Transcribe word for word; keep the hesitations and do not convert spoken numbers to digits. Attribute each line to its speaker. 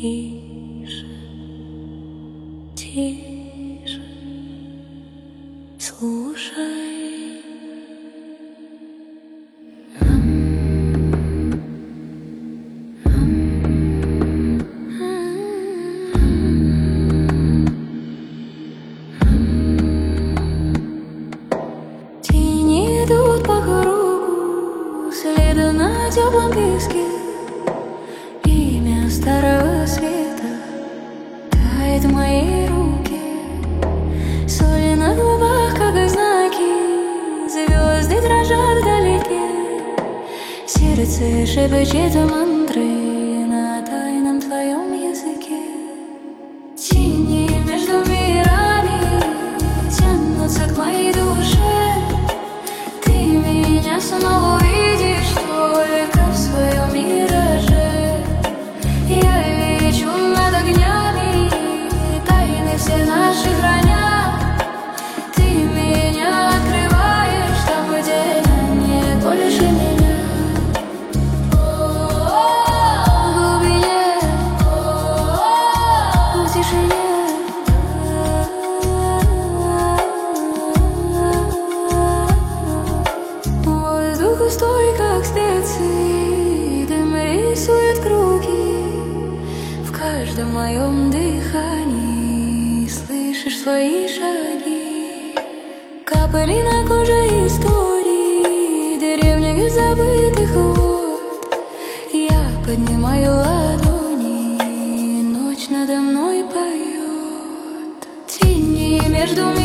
Speaker 1: Тише, тише, слушай. Тени идут по кругу, следы на теплом песке. Имя старого света тает в моей руке. Соли на губах, как и знаки, звезды дрожат вдалеке. Сердце шепчет мантры на тайном твоем языке. Тени между мирами тянутся к моей душе. Ты меня снова увидишь только в своем мираже. Я лечу над огнями, тайны все наши храня. Ты меня открываешь там, где нет больше меня. В глубине, в тишине. Воздух густой, как специи, дым рисует круги. В каждом моем дыхании слышишь свои шаги. Капли на коже истории древних и забытых вод. Я поднимаю ладони, ночь надо мной поет. Тени между